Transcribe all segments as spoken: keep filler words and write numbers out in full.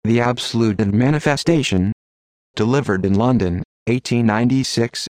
The Absolute and Manifestation. Delivered in London, eighteen ninety-six.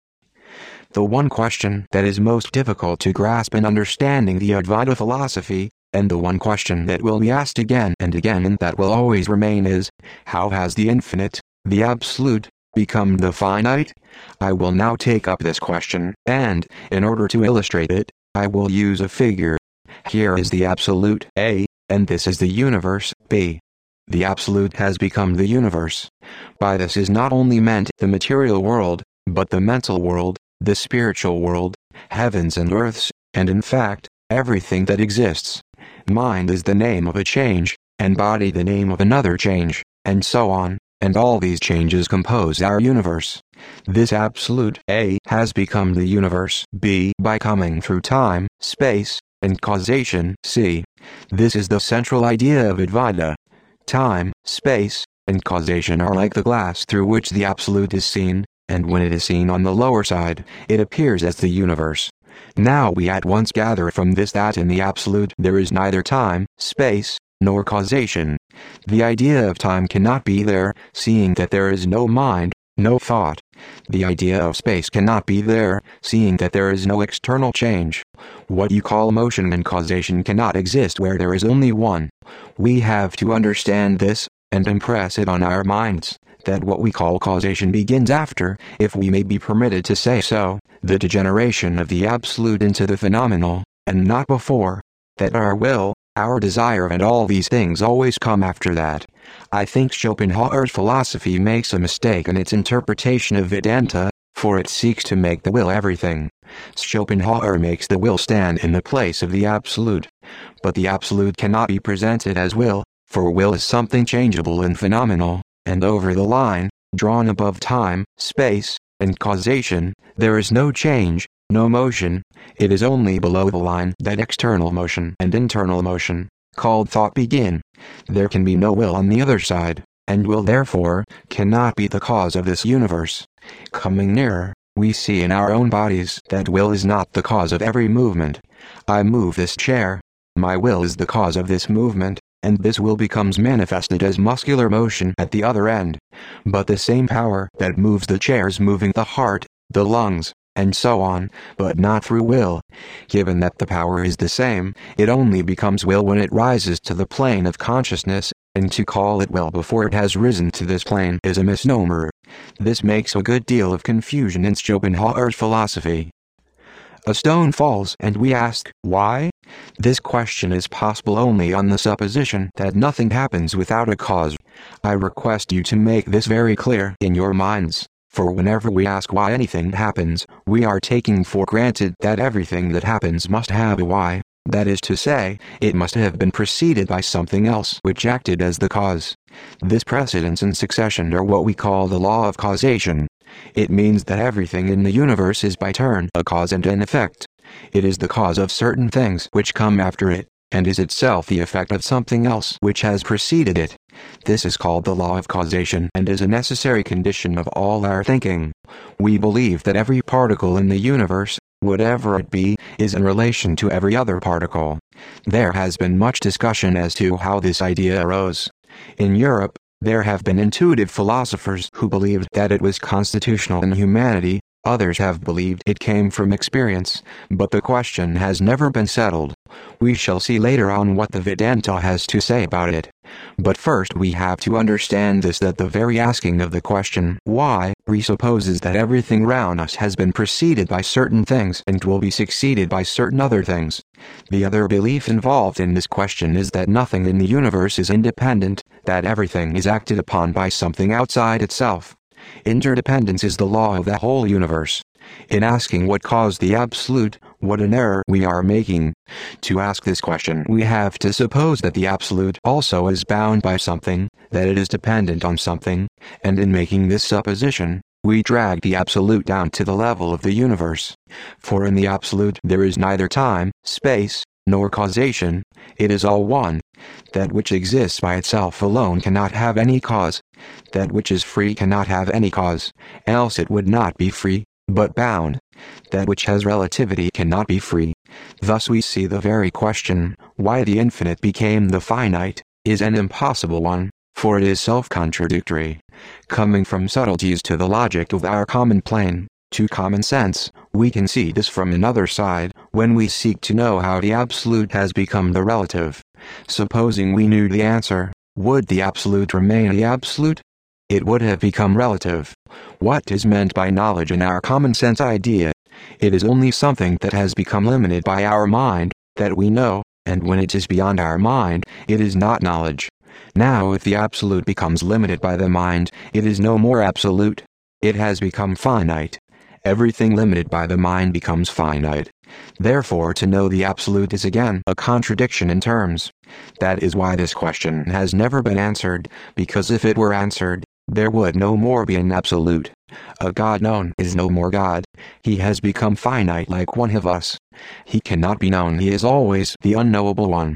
The one question that is most difficult to grasp in understanding the Advaita philosophy, and the one question that will be asked again and again and that will always remain is, how has the infinite, the Absolute, become the finite? I will now take up this question, and, in order to illustrate it, I will use a figure. Here is the Absolute, A, and this is the universe, B. The Absolute has become the universe. By this is not only meant the material world, but the mental world, the spiritual world, heavens and earths, and in fact, everything that exists. Mind is the name of a change, and body the name of another change, and so on, and all these changes compose our universe. This Absolute, A, has become the universe, B, by coming through time, space, and causation, C. This is the central idea of Advaita. Time, space, and causation are like the glass through which the Absolute is seen, and when it is seen on the lower side, it appears as the universe. Now we at once gather from this that in the Absolute there is neither time, space, nor causation. The idea of time cannot be there, seeing that there is no mind, no thought. The idea of space cannot be there, seeing that there is no external change. What you call motion and causation cannot exist where there is only one. We have to understand this, and impress it on our minds, that what we call causation begins after, if we may be permitted to say so, the degeneration of the Absolute into the phenomenal, and not before. That our will, our desire and all these things always come after that. I think Schopenhauer's philosophy makes a mistake in its interpretation of Vedanta, for it seeks to make the will everything. Schopenhauer makes the will stand in the place of the Absolute. But the Absolute cannot be presented as will, for will is something changeable and phenomenal, and over the line, drawn above time, space, and causation, there is no change, no motion. It is only below the line that external motion and internal motion, called thought, begin. There can be no will on the other side, and will therefore, cannot be the cause of this universe. Coming nearer, we see in our own bodies that will is not the cause of every movement. I move this chair. My will is the cause of this movement, and this will becomes manifested as muscular motion at the other end. But the same power that moves the chair is moving the heart, the lungs, and so on, but not through will. Given that the power is the same, it only becomes will when it rises to the plane of consciousness, and to call it will before it has risen to this plane is a misnomer. This makes a good deal of confusion in Schopenhauer's philosophy. A stone falls and we ask, why? This question is possible only on the supposition that nothing happens without a cause. I request you to make this very clear in your minds, for whenever we ask why anything happens, we are taking for granted that everything that happens must have a why. That is to say, it must have been preceded by something else which acted as the cause. This precedence and succession are what we call the law of causation. It means that everything in the universe is by turn a cause and an effect. It is the cause of certain things which come after it, and is itself the effect of something else which has preceded it. This is called the law of causation and is a necessary condition of all our thinking. We believe that every particle in the universe, whatever it be, is in relation to every other particle. There has been much discussion as to how this idea arose. In Europe, there have been intuitive philosophers who believed that it was constitutional in humanity. Others have believed it came from experience, but the question has never been settled. We shall see later on what the Vedanta has to say about it. But first we have to understand this, that the very asking of the question, why, presupposes that everything round us has been preceded by certain things and will be succeeded by certain other things. The other belief involved in this question is that nothing in the universe is independent, that everything is acted upon by something outside itself. Interdependence is the law of the whole universe. In asking what caused the Absolute, what an error we are making. To ask this question, we have to suppose that the Absolute also is bound by something, that it is dependent on something, and in making this supposition, we drag the Absolute down to the level of the universe. For in the Absolute there is neither time, space, nor causation, it is all one. That which exists by itself alone cannot have any cause. That which is free cannot have any cause, else it would not be free, but bound. That which has relativity cannot be free. Thus we see the very question, why the infinite became the finite, is an impossible one, for it is self-contradictory. Coming from subtleties to the logic of our common plane, to common sense, we can see this from another side, when we seek to know how the absolute has become the relative. Supposing we knew the answer, would the absolute remain the absolute? It would have become relative. What is meant by knowledge in our common sense idea? It is only something that has become limited by our mind, that we know, and when it is beyond our mind, it is not knowledge. Now if the absolute becomes limited by the mind, it is no more absolute. It has become finite. Everything limited by the mind becomes finite. Therefore to know the absolute is again a contradiction in terms. That is why this question has never been answered, because if it were answered, there would no more be an absolute. A God known is no more God. He has become finite like one of us. He cannot be known. He is always the unknowable one.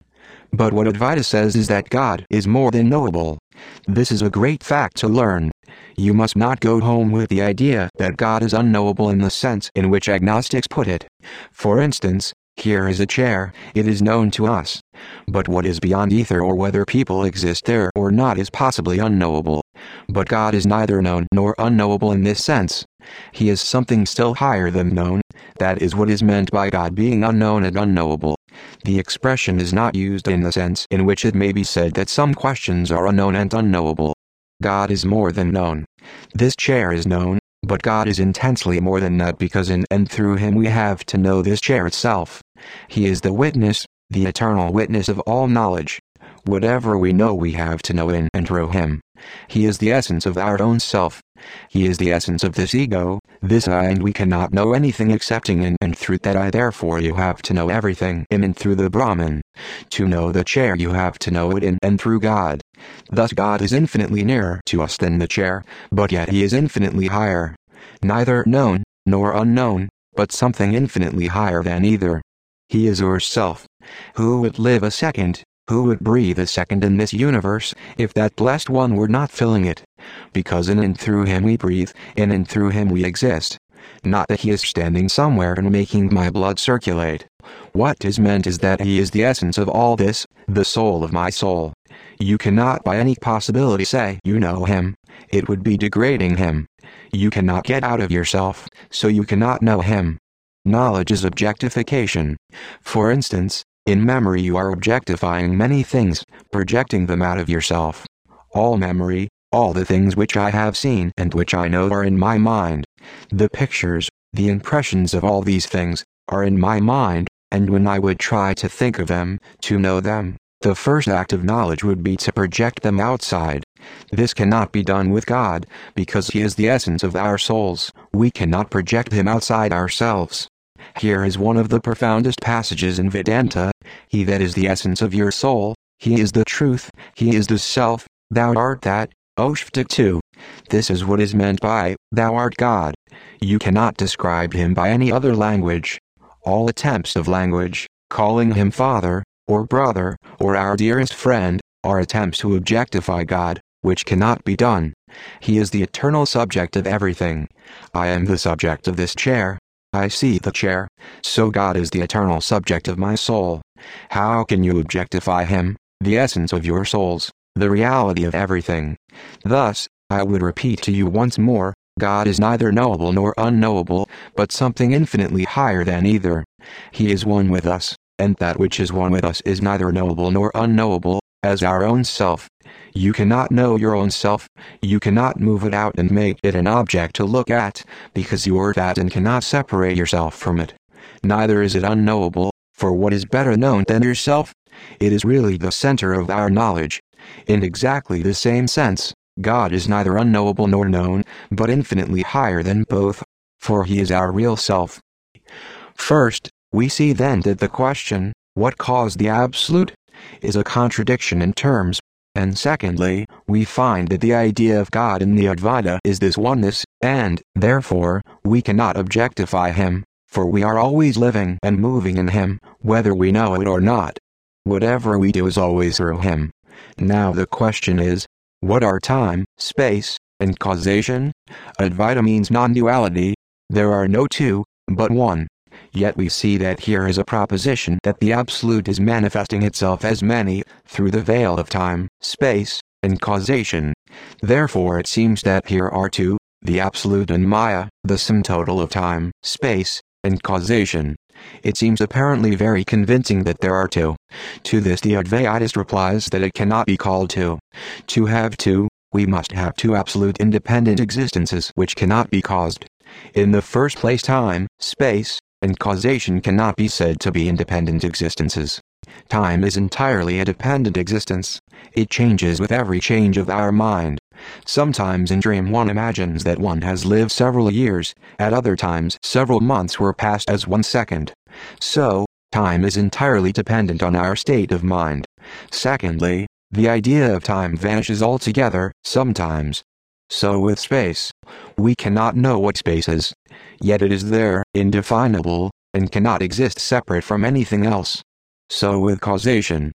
But what Advaita says is that God is more than knowable. This is a great fact to learn. You must not go home with the idea that God is unknowable in the sense in which agnostics put it. For instance, here is a chair, it is known to us. But what is beyond ether or whether people exist there or not is possibly unknowable. But God is neither known nor unknowable in this sense. He is something still higher than known. That is what is meant by God being unknown and unknowable. The expression is not used in the sense in which it may be said that some questions are unknown and unknowable. God is more than known. This chair is known, but God is intensely more than that because in and through him we have to know this chair itself. He is the witness, the eternal witness of all knowledge. Whatever we know we have to know in and through him. He is the essence of our own self. He is the essence of this ego, this I, and we cannot know anything excepting in and through that I. Therefore you have to know everything in and through the Brahman. To know the chair you have to know it in and through God. Thus God is infinitely nearer to us than the chair, but yet he is infinitely higher. Neither known, nor unknown, but something infinitely higher than either. He is yourself. Who would live a second? Who would breathe a second in this universe, if that blessed one were not filling it? Because in and through him we breathe, in and through him we exist. Not that he is standing somewhere and making my blood circulate. What is meant is that he is the essence of all this, the soul of my soul. You cannot by any possibility say you know him. It would be degrading him. You cannot get out of yourself, so you cannot know him. Knowledge is objectification. For instance, in memory you are objectifying many things, projecting them out of yourself. All memory, all the things which I have seen and which I know are in my mind. The pictures, the impressions of all these things, are in my mind, and when I would try to think of them, to know them, the first act of knowledge would be to project them outside. This cannot be done with God, because he is the essence of our souls. We cannot project him outside ourselves. Here is one of the profoundest passages in Vedanta. He that is the essence of your soul, he is the truth, he is the self, thou art that. Oshvtak two. This is what is meant by, thou art God. You cannot describe him by any other language. All attempts of language, calling him father, or brother, or our dearest friend, are attempts to objectify God, which cannot be done. He is the eternal subject of everything. I am the subject of this chair. I see the chair, so God is the eternal subject of my soul. How can you objectify him, the essence of your souls, the reality of everything? Thus, I would repeat to you once more, God is neither knowable nor unknowable, but something infinitely higher than either. He is one with us, and that which is one with us is neither knowable nor unknowable, as our own self. You cannot know your own self, you cannot move it out and make it an object to look at, because you are that and cannot separate yourself from it. Neither is it unknowable, for what is better known than yourself? It is really the center of our knowledge. In exactly the same sense, God is neither unknowable nor known, but infinitely higher than both, for he is our real self. First, we see then that the question, what caused the absolute, is a contradiction in terms. And secondly, we find that the idea of God in the Advaita is this oneness, and, therefore, we cannot objectify him, for we are always living and moving in him, whether we know it or not. Whatever we do is always through him. Now the question is, what are time, space, and causation? Advaita means non-duality. There are no two, but one. Yet we see that here is a proposition that the Absolute is manifesting itself as many, through the veil of time, space, and causation. Therefore it seems that here are two, the absolute and Maya, the sum total of time, space, and causation. It seems apparently very convincing that there are two. To this the Advaitist replies that it cannot be called two. To have two, we must have two absolute independent existences which cannot be caused. In the first place, time, space, and causation cannot be said to be independent existences. Time is entirely a dependent existence. It changes with every change of our mind. Sometimes in dream one imagines that one has lived several years, at other times several months were passed as one second. So, time is entirely dependent on our state of mind. Secondly, the idea of time vanishes altogether, sometimes. So with space. We cannot know what space is. Yet it is there, indefinable, and cannot exist separate from anything else. So with causation.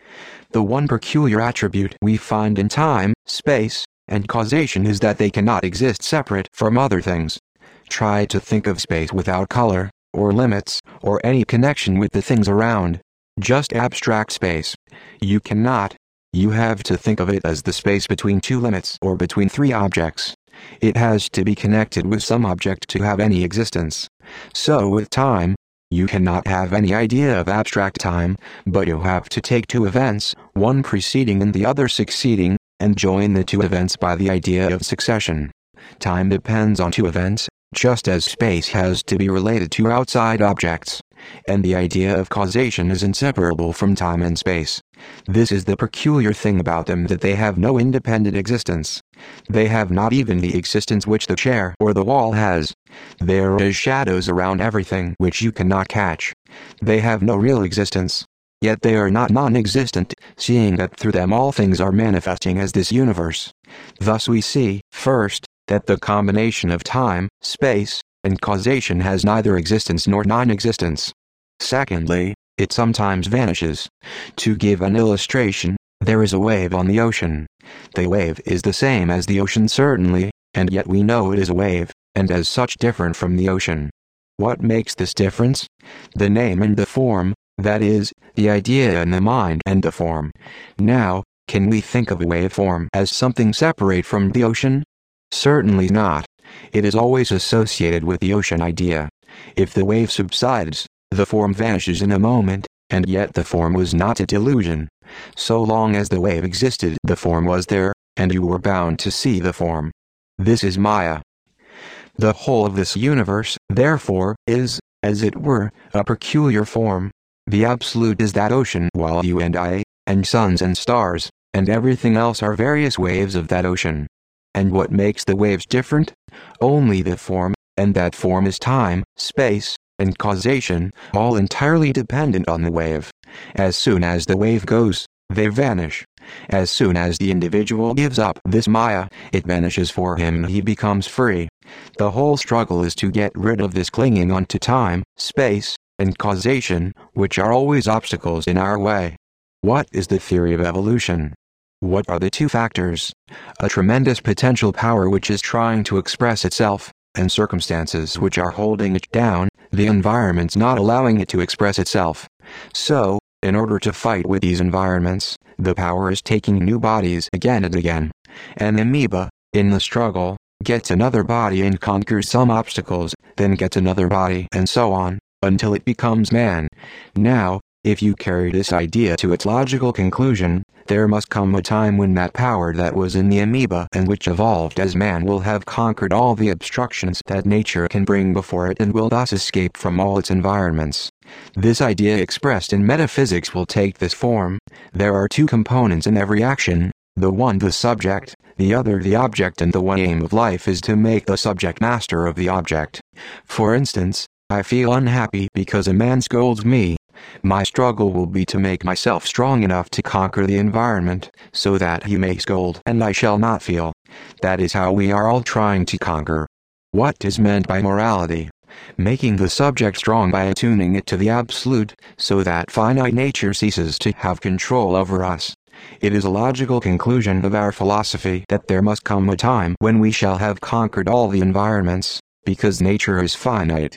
The one peculiar attribute we find in time, space, and causation is that they cannot exist separate from other things. Try to think of space without color, or limits, or any connection with the things around. Just abstract space. You cannot. You have to think of it as the space between two limits or between three objects. It has to be connected with some object to have any existence. So with time, you cannot have any idea of abstract time, but you have to take two events, one preceding and the other succeeding, and join the two events by the idea of succession. Time depends on two events, just as space has to be related to outside objects. And the idea of causation is inseparable from time and space. This is the peculiar thing about them, that they have no independent existence. They have not even the existence which the chair or the wall has. There is shadows around everything which you cannot catch. They have no real existence. Yet they are not non-existent, seeing that through them all things are manifesting as this universe. Thus we see, first, that the combination of time, space, and causation has neither existence nor non-existence. Secondly, it sometimes vanishes. To give an illustration, there is a wave on the ocean. The wave is the same as the ocean certainly, and yet we know it is a wave, and as such different from the ocean. What makes this difference? The name and the form, that is, the idea in the mind and the form. Now, can we think of a waveform as something separate from the ocean? Certainly not. It is always associated with the ocean idea. If the wave subsides, the form vanishes in a moment, and yet the form was not a delusion. So long as the wave existed, the form was there, and you were bound to see the form. This is Maya. The whole of this universe, therefore, is, as it were, a peculiar form. The absolute is that ocean, while you and I, and suns and stars, and everything else are various waves of that ocean. And what makes the waves different? Only the form, and that form is time, space, and causation, all entirely dependent on the wave. As soon as the wave goes, they vanish. As soon as the individual gives up this Maya, it vanishes for him and he becomes free. The whole struggle is to get rid of this clinging on to time, space, and causation, which are always obstacles in our way. What is the theory of evolution? What are the two factors? A tremendous potential power which is trying to express itself, and circumstances which are holding it down, the environments not allowing it to express itself. So, in order to fight with these environments, the power is taking new bodies again and again. An amoeba, in the struggle, gets another body and conquers some obstacles, then gets another body and so on, until it becomes man. Now, if you carry this idea to its logical conclusion, there must come a time when that power that was in the amoeba and which evolved as man will have conquered all the obstructions that nature can bring before it and will thus escape from all its environments. This idea expressed in metaphysics will take this form. There are two components in every action, the one the subject, the other the object, and the one aim of life is to make the subject master of the object. For instance, I feel unhappy because a man scolds me. My struggle will be to make myself strong enough to conquer the environment, so that he may scold and I shall not feel. That is how we are all trying to conquer. What is meant by morality? Making the subject strong by attuning it to the absolute, so that finite nature ceases to have control over us. It is a logical conclusion of our philosophy that there must come a time when we shall have conquered all the environments, because nature is finite.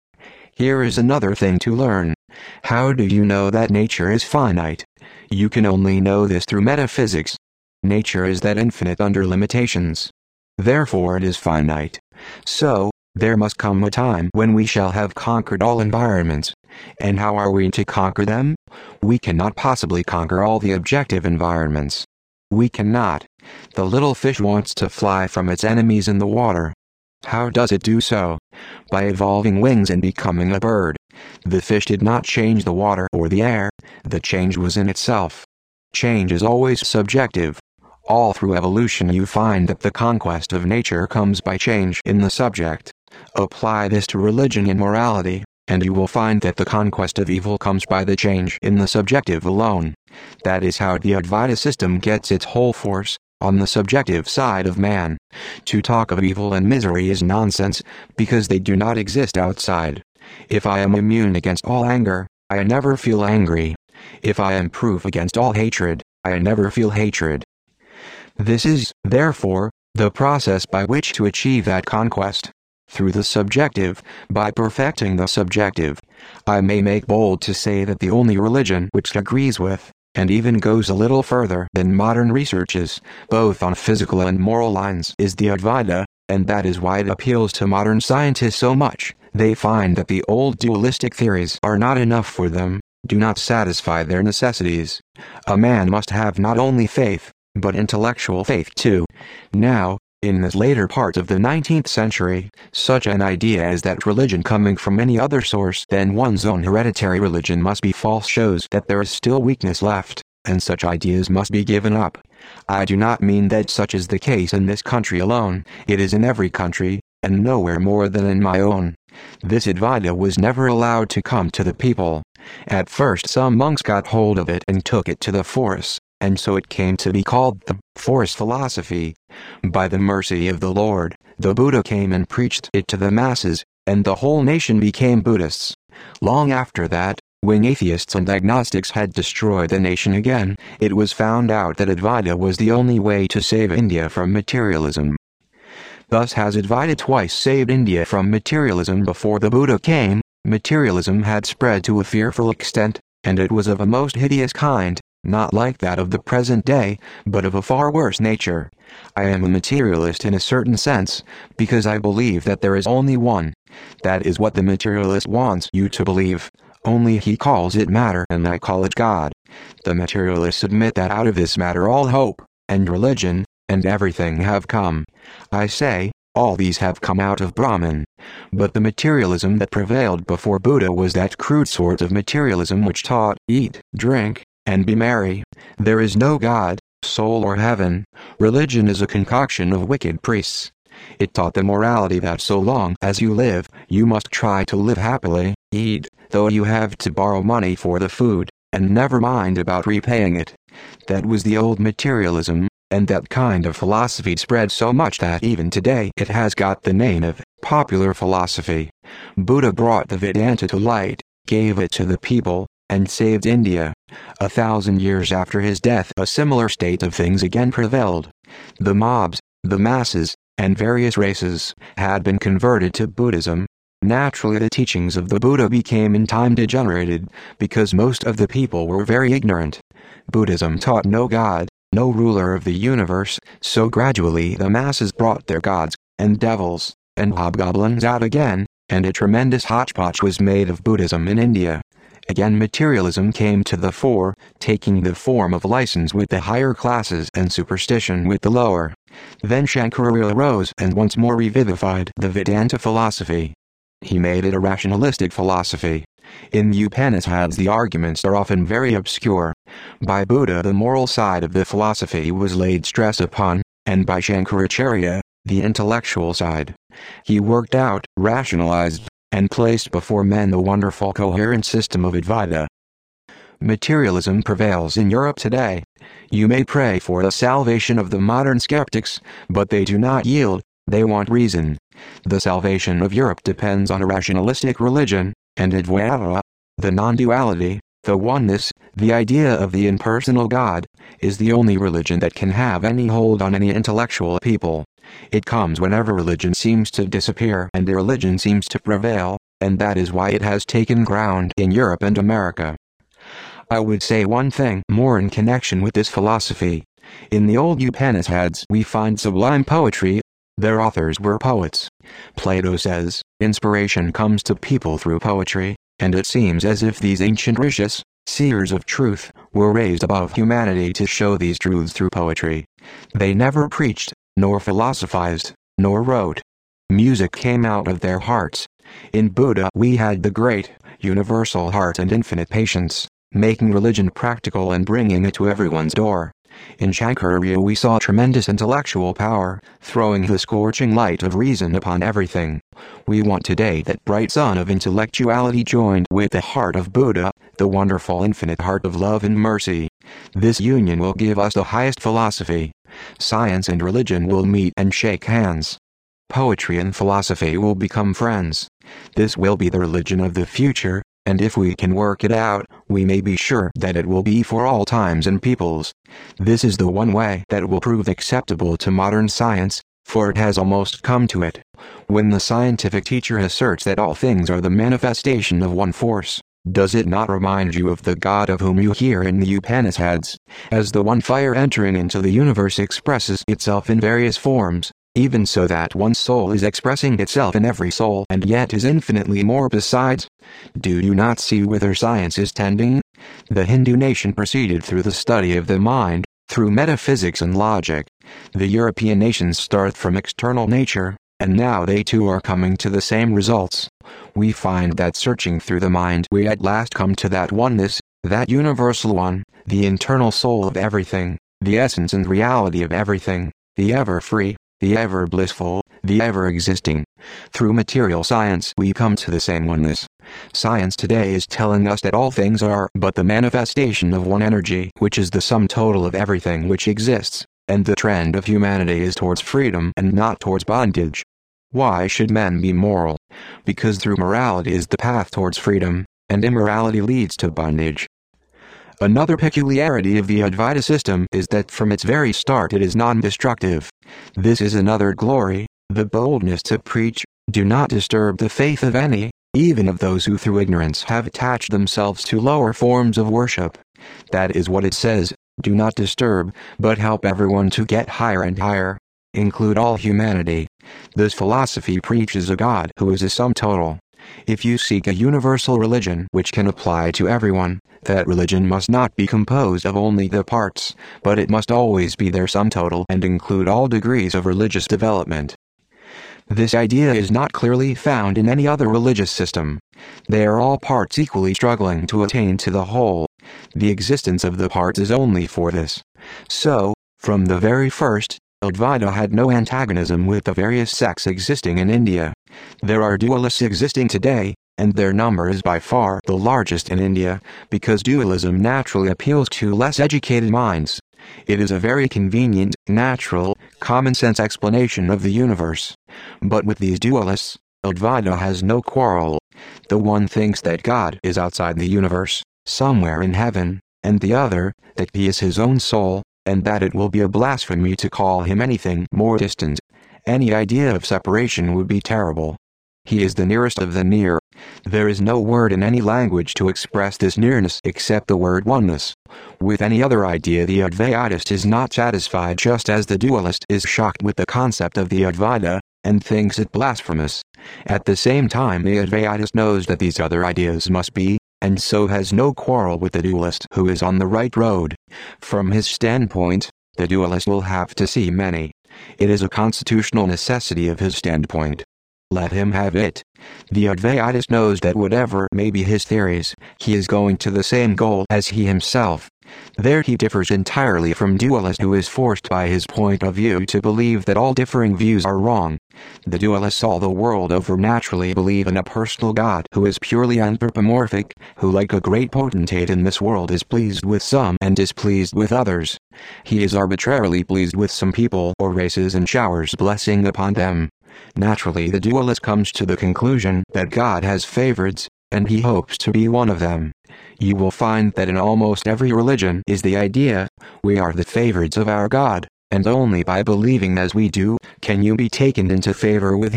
Here is another thing to learn. How do you know that nature is finite? You can only know this through metaphysics. Nature is that infinite under limitations. Therefore it is finite. So, there must come a time when we shall have conquered all environments. And how are we to conquer them? We cannot possibly conquer all the objective environments. We cannot. The little fish wants to fly from its enemies in the water. How does it do so? By evolving wings and becoming a bird. The fish did not change the water or the air, the change was in itself. Change is always subjective. All through evolution you find that the conquest of nature comes by change in the subject. Apply this to religion and morality, and you will find that the conquest of evil comes by the change in the subjective alone. That is how the Advaita system gets its whole force, on the subjective side of man. To talk of evil and misery is nonsense, because they do not exist outside. If I am immune against all anger, I never feel angry. If I am proof against all hatred, I never feel hatred. This is, therefore, the process by which to achieve that conquest. Through the subjective, by perfecting the subjective. I may make bold to say that the only religion which agrees with, and even goes a little further than modern researches, both on physical and moral lines, is the Advaita, and that is why it appeals to modern scientists so much. They find that the old dualistic theories are not enough for them, do not satisfy their necessities. A man must have not only faith, but intellectual faith too. Now, in this later part of the nineteenth century, such an idea as that religion coming from any other source than one's own hereditary religion must be false shows that there is still weakness left, and such ideas must be given up. I do not mean that such is the case in this country alone, it is in every country, and nowhere more than in my own. This Advaita was never allowed to come to the people. At first some monks got hold of it and took it to the forest, and so it came to be called the forest philosophy. By the mercy of the Lord, the Buddha came and preached it to the masses, and the whole nation became Buddhists. Long after that, when atheists and agnostics had destroyed the nation again, it was found out that Advaita was the only way to save India from materialism. Thus has Advaita twice saved India from materialism. Before the Buddha came, materialism had spread to a fearful extent, and it was of a most hideous kind, not like that of the present day, but of a far worse nature. I am a materialist in a certain sense, because I believe that there is only one. That is what the materialist wants you to believe, only he calls it matter and I call it God. The materialists admit that out of this matter all hope, and religion, and everything have come. I say, all these have come out of Brahman. But the materialism that prevailed before Buddha was that crude sort of materialism which taught, eat, drink, and be merry. There is no God, soul or heaven. Religion is a concoction of wicked priests. It taught the morality that so long as you live, you must try to live happily, eat, though you have to borrow money for the food, and never mind about repaying it. That was the old materialism, and that kind of philosophy spread so much that even today it has got the name of popular philosophy. Buddha brought the Vedanta to light, gave it to the people, and saved India. A thousand years after his death a similar state of things again prevailed. The mobs, the masses, and various races, had been converted to Buddhism. Naturally the teachings of the Buddha became in time degenerated, because most of the people were very ignorant. Buddhism taught no God, no ruler of the universe, so gradually the masses brought their gods, and devils, and hobgoblins out again, and a tremendous hodgepodge was made of Buddhism in India. Again materialism came to the fore, taking the form of license with the higher classes and superstition with the lower. Then Shankaracharya arose and once more revivified the Vedanta philosophy. He made it a rationalistic philosophy. In the Upanishads the arguments are often very obscure. By Buddha the moral side of the philosophy was laid stress upon, and by Shankaracharya, the intellectual side. He worked out, rationalized, and placed before men the wonderful coherent system of Advaita. Materialism prevails in Europe today. You may pray for the salvation of the modern skeptics, but they do not yield, they want reason. The salvation of Europe depends on a rationalistic religion, and Advaita, the non-duality, the oneness, the idea of the impersonal God, is the only religion that can have any hold on any intellectual people. It comes whenever religion seems to disappear and irreligion seems to prevail, and that is why it has taken ground in Europe and America. I would say one thing more in connection with this philosophy. In the old Upanishads we find sublime poetry. Their authors were poets. Plato says, inspiration comes to people through poetry, and it seems as if these ancient rishis, seers of truth, were raised above humanity to show these truths through poetry. They never preached, nor philosophized, nor wrote. Music came out of their hearts. In Buddha we had the great, universal heart and infinite patience, making religion practical and bringing it to everyone's door. In Shankaracharya we saw tremendous intellectual power, throwing the scorching light of reason upon everything. We want today that bright sun of intellectuality joined with the heart of Buddha, the wonderful infinite heart of love and mercy. This union will give us the highest philosophy. Science and religion will meet and shake hands. Poetry and philosophy will become friends. This will be the religion of the future, and if we can work it out, we may be sure that it will be for all times and peoples. This is the one way that will prove acceptable to modern science, for it has almost come to it. When the scientific teacher asserts that all things are the manifestation of one force, does it not remind you of the God of whom you hear in the Upanishads, as the one fire entering into the universe expresses itself in various forms? Even so that one soul is expressing itself in every soul and yet is infinitely more besides. Do you not see whither science is tending? The Hindu nation proceeded through the study of the mind, through metaphysics and logic. The European nations start from external nature, and now they too are coming to the same results. We find that searching through the mind we at last come to that oneness, that universal one, the internal soul of everything, the essence and reality of everything, the ever-free, the ever-blissful, the ever-existing. Through material science we come to the same oneness. Science today is telling us that all things are but the manifestation of one energy which is the sum total of everything which exists, and the trend of humanity is towards freedom and not towards bondage. Why should men be moral? Because through morality is the path towards freedom, and immorality leads to bondage. Another peculiarity of the Advaita system is that from its very start it is non-destructive. This is another glory, the boldness to preach, do not disturb the faith of any, even of those who through ignorance have attached themselves to lower forms of worship. That is what it says, do not disturb, but help everyone to get higher and higher. Include all humanity. This philosophy preaches a God who is a sum total. If you seek a universal religion which can apply to everyone, that religion must not be composed of only the parts, but it must always be their sum total and include all degrees of religious development. This idea is not clearly found in any other religious system. They are all parts equally struggling to attain to the whole. The existence of the parts is only for this. So, from the very first, Advaita had no antagonism with the various sects existing in India. There are dualists existing today, and their number is by far the largest in India, because dualism naturally appeals to less educated minds. It is a very convenient, natural, common-sense explanation of the universe. But with these dualists, Advaita has no quarrel. The one thinks that God is outside the universe, somewhere in heaven, and the other, that he is his own soul, and that it will be a blasphemy to call him anything more distant. Any idea of separation would be terrible. He is the nearest of the near. There is no word in any language to express this nearness except the word oneness. With any other idea the Advaitist is not satisfied, just as the dualist is shocked with the concept of the Advaita, and thinks it blasphemous. At the same time the Advaitist knows that these other ideas must be, and so has no quarrel with the dualist who is on the right road. From his standpoint, the dualist will have to see many. It is a constitutional necessity of his standpoint. Let him have it. The Advaitist knows that whatever may be his theories, he is going to the same goal as he himself. There he differs entirely from dualist who is forced by his point of view to believe that all differing views are wrong. The dualists all the world over naturally believe in a personal God who is purely anthropomorphic, who like a great potentate in this world is pleased with some and displeased with others. He is arbitrarily pleased with some people or races and showers blessing upon them. Naturally the dualist comes to the conclusion that God has favorites, and he hopes to be one of them. You will find that in almost every religion is the idea, we are the favorites of our God, and only by believing as we do, can you be taken into favor with him.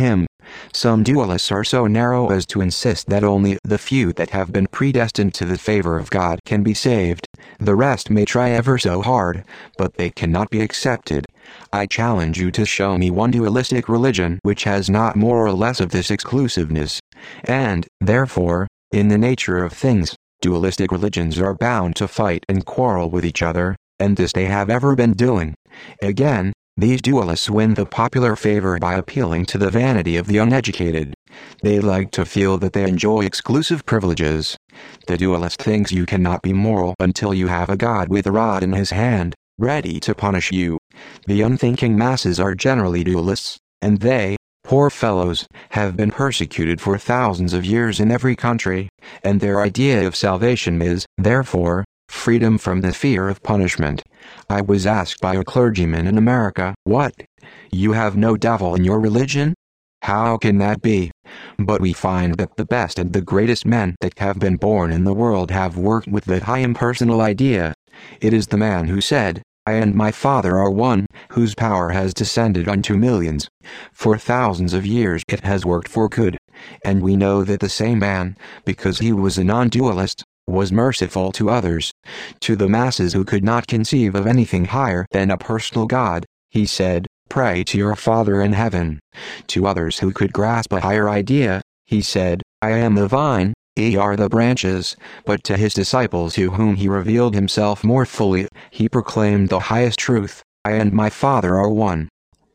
Some dualists are so narrow as to insist that only the few that have been predestined to the favor of God can be saved. The rest may try ever so hard, but they cannot be accepted. I challenge you to show me one dualistic religion which has not more or less of this exclusiveness. And, therefore, in the nature of things, dualistic religions are bound to fight and quarrel with each other, and this they have ever been doing. Again, these dualists win the popular favor by appealing to the vanity of the uneducated. They like to feel that they enjoy exclusive privileges. The dualist thinks you cannot be moral until you have a God with a rod in his hand, ready to punish you. The unthinking masses are generally dualists, and they, poor fellows, have been persecuted for thousands of years in every country, and their idea of salvation is, therefore, freedom from the fear of punishment. I was asked by a clergyman in America, "What? You have no devil in your religion? How can that be?" But we find that the best and the greatest men that have been born in the world have worked with the high impersonal idea. It is the man who said, "I and my Father are one," whose power has descended unto millions. For thousands of years it has worked for good. And we know that the same man, because he was a non-dualist, was merciful to others. To the masses who could not conceive of anything higher than a personal God, he said, "Pray to your Father in heaven." To others who could grasp a higher idea, he said, "I am the vine, ye are the branches." But to his disciples to whom he revealed himself more fully, he proclaimed the highest truth, "I and my Father are one."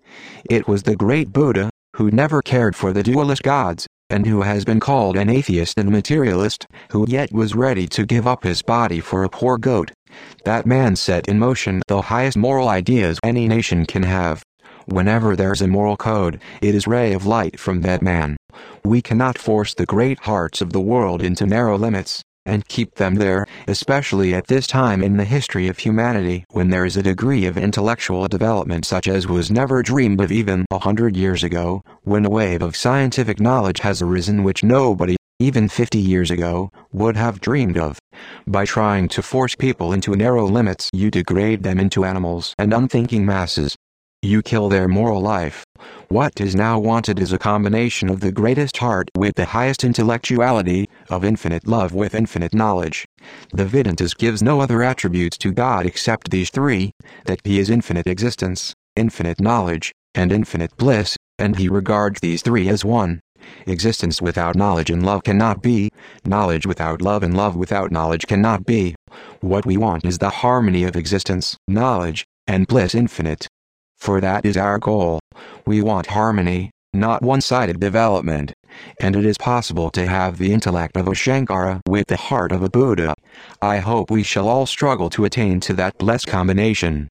It was the great Buddha, who never cared for the dualist gods, and who has been called an atheist and materialist, who yet was ready to give up his body for a poor goat. That man set in motion the highest moral ideas any nation can have. Whenever there's a moral code, it is a ray of light from that man. We cannot force the great hearts of the world into narrow limits, and keep them there, especially at this time in the history of humanity when there is a degree of intellectual development such as was never dreamed of even a hundred years ago, when a wave of scientific knowledge has arisen which nobody, even fifty years ago, would have dreamed of. By trying to force people into narrow limits, you degrade them into animals and unthinking masses. You kill their moral life. What is now wanted is a combination of the greatest heart with the highest intellectuality, of infinite love with infinite knowledge. The Vedanta gives no other attributes to God except these three, that he is infinite existence, infinite knowledge, and infinite bliss, and he regards these three as one. Existence without knowledge and love cannot be, knowledge without love and love without knowledge cannot be. What we want is the harmony of existence, knowledge, and bliss infinite. For that is our goal. We want harmony, not one-sided development. And it is possible to have the intellect of a Shankara with the heart of a Buddha. I hope we shall all struggle to attain to that blessed combination.